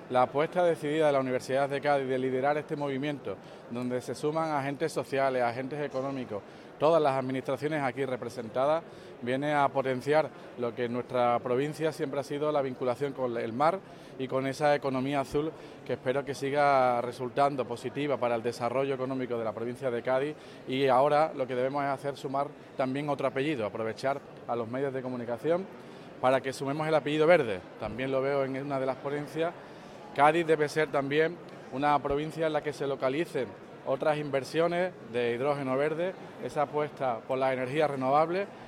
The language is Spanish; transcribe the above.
La apuesta decidida de la Universidad de Cádiz de liderar este movimiento, donde se suman agentes sociales, agentes económicos, todas las administraciones aquí representadas, viene a potenciar lo que en nuestra provincia siempre ha sido la vinculación con el mar y con esa economía azul que espero que siga resultando positiva para el desarrollo económico de la provincia de Cádiz. Y ahora lo que debemos es hacer sumar también otro apellido, aprovechar a los medios de comunicación para que sumemos el apellido Verde. También lo veo en una de las ponencias. Cádiz debe ser también una provincia en la que se localicen otras inversiones de hidrógeno verde, esa apuesta por las energías renovables